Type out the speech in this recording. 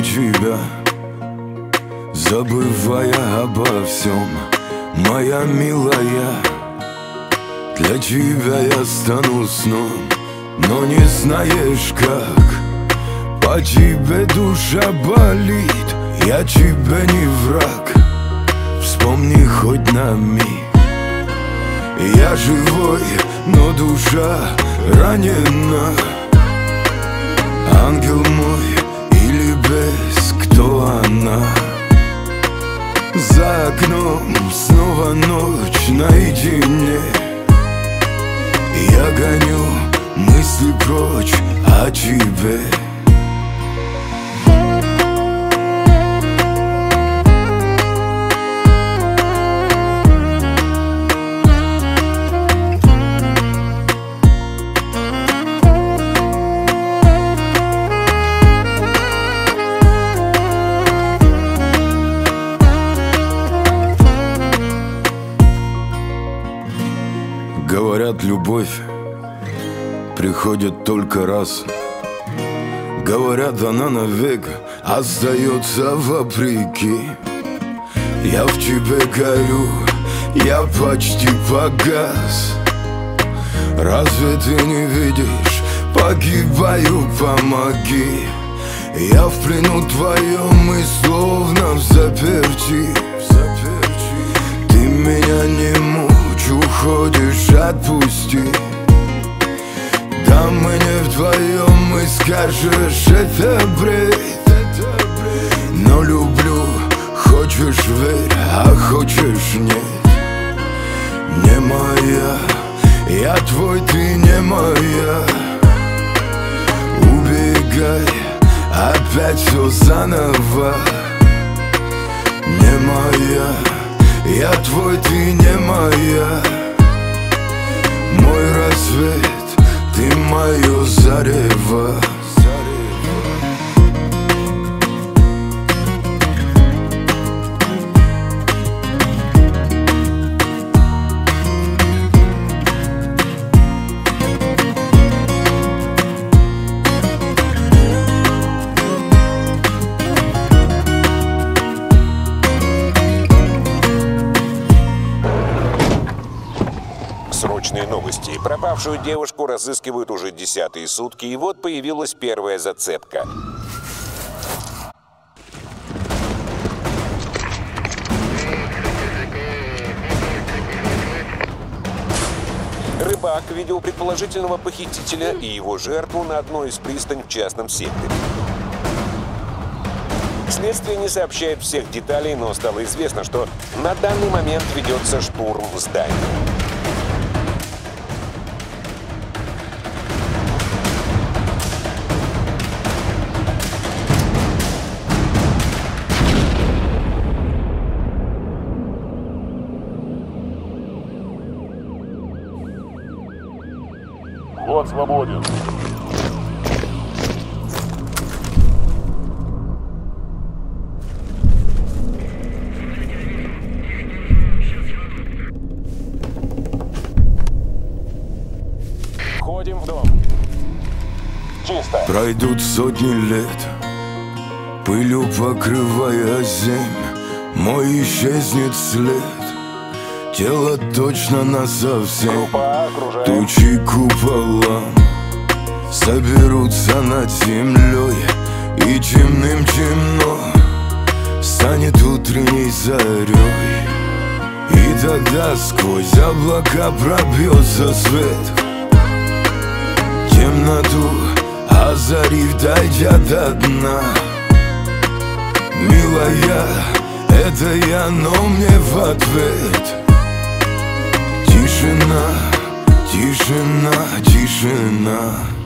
люблю тебя, забывая обо всем, моя милая. Для тебя я стану сном, но не знаешь как. По тебе душа болит, я тебе не враг. Вспомни хоть на миг. Я живой, но душа ранена. Ангел мой или бес, кто она? За окном снова ночь наедине. Я гоню мысли прочь о тебе. Говорят, любовь приходит только раз. Говорят, она навек остается вопреки. Я в тебе горю, я почти погас. Разве ты не видишь, погибаю, помоги. Я в плену твоем и словно в заперти. Ты меня не мучь, уходишь, отпусти. Да мы не вдвоем, и скажешь, это бред. Но люблю, хочешь верь, а хочешь нет. Не моя, я твой, ты не моя. Убегай, опять все заново. Не моя, я твой, ты не моя. Мой рассвет, ты мое зарево. Срочные новости. Пропавшую девушку разыскивают уже 10-е сутки, и вот появилась первая зацепка. Рыбак видел предположительного похитителя и его жертву на одной из пристань в частном секторе. Следствие не сообщает всех деталей, но стало известно, что на данный момент ведется штурм здания. Вход свободен. Входим в дом. Чисто. Пройдут сотни лет, пылью покрывая землю, мой исчезнет след. Тело точно насовсем. Тучи куполом соберутся над землей, и темным темно станет утренней зарей. И тогда сквозь облака пробьется свет, темноту озарив, дойдя до дна. Милая, это я, но мне в ответ тишина, тишина, тишина.